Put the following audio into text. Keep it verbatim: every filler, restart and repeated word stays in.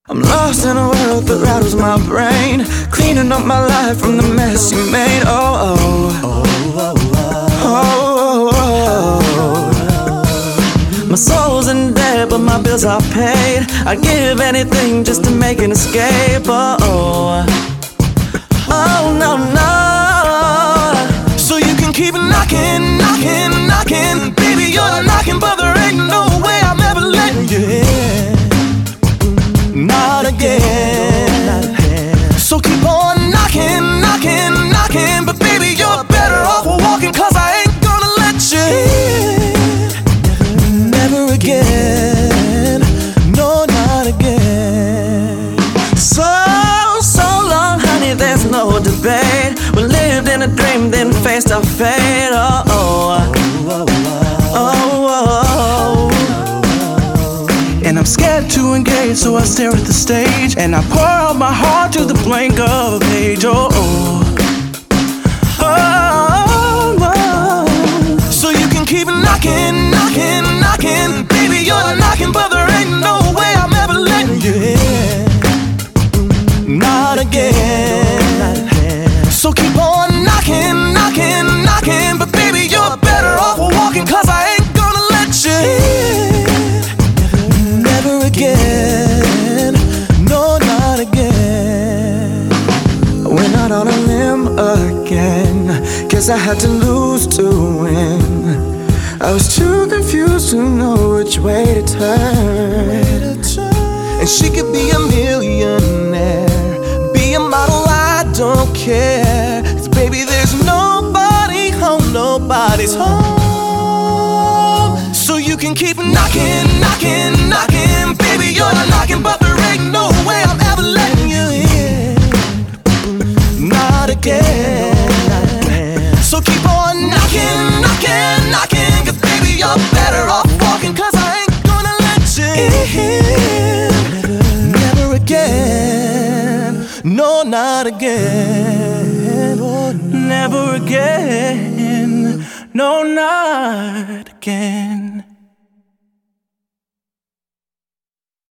I'm lost in a world that rattles my brain, cleaning up my life from the mess you made. Oh, oh, oh, oh, oh, oh. My soul's in debt, but my bills are paid. I'd give anything just to make an escape. Oh, oh, oh no, no. So you can keep knocking, knocking, knocking. Baby, you're knocking, but there ain't no way I'm ever letting you in. Not again. So keep on knocking, knocking, knocking. But baby, you're better off walking, cause I ain't gonna let you in. Never again. No, not again. So, so long, honey, there's no debate. We lived in a dream, then faced our fate. Oh, oh, oh, oh, oh. And I'm scared to engage, so I stare at the stage, and I pour out my heart to the blank of a page. Oh, oh, oh, oh. So you can keep knocking, knocking, knocking. Baby, you're knocking, but there ain't no way I'm ever letting you in. Not again. So keep on knocking, knocking, knocking. But baby, you're better off walking, cause I ain't gonna let you in. Never again. No, not again. We're not on a limb again, guess I had to lose to win. I was too confused to know which way to turn. And she could be a millionaire, be a model, I don't care. Cause baby, there's nobody home, nobody's home. So you can keep knocking, knocking, knocking. Baby, you're knocking, but there ain't no way I'm ever letting you in. Not again. So keep on knocking, knocking, knocking. Cause baby, you're better off walking, cause I ain't gonna let you in. Never again. No, not again. Never again. No, not again.